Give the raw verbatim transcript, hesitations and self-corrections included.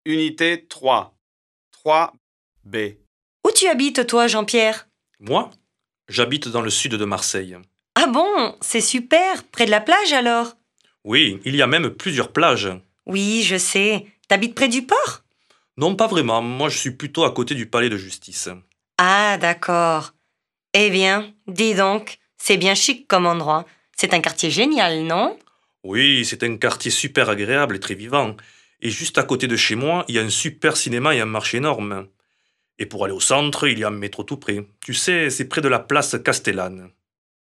Unité trois. trois B. Où tu habites, toi, Jean-Pierre? Moi, j'habite dans le sud de Marseille. Ah bon, c'est super, près de la plage alors? Oui, il y a même plusieurs plages. Oui, je sais. T'habites près du port? Non, pas vraiment. Moi, je suis plutôt à côté du palais de justice. Ah, d'accord. Eh bien, dis donc, c'est bien chic comme endroit. C'est un quartier génial, non? Oui, c'est un quartier super agréable et très vivant. Et juste à côté de chez moi, il y a un super cinéma et un marché énorme. Et pour aller au centre, il y a un métro tout près. Tu sais, c'est près de la place Castellane.